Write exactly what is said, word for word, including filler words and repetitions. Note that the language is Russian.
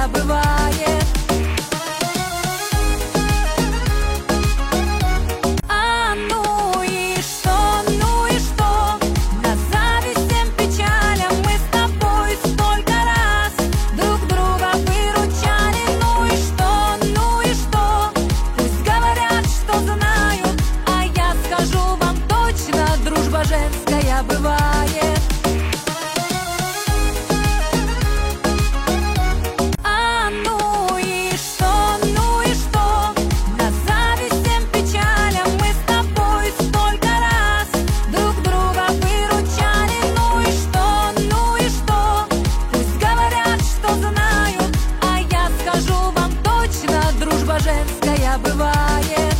бывает. А ну и что, ну и что? На зависть всем печалям мы с тобой столько раз друг друга выручали. Ну и что, ну и что? Пусть говорят, что знают, а я скажу вам точно, дружба женская бывает. А ну и что, ну и что? На зависть всем печалям мы с тобой столько раз друг друга выручали. Ну и что, ну и что? Пусть говорят, что знают, а я скажу вам точно, дружба женская бывает.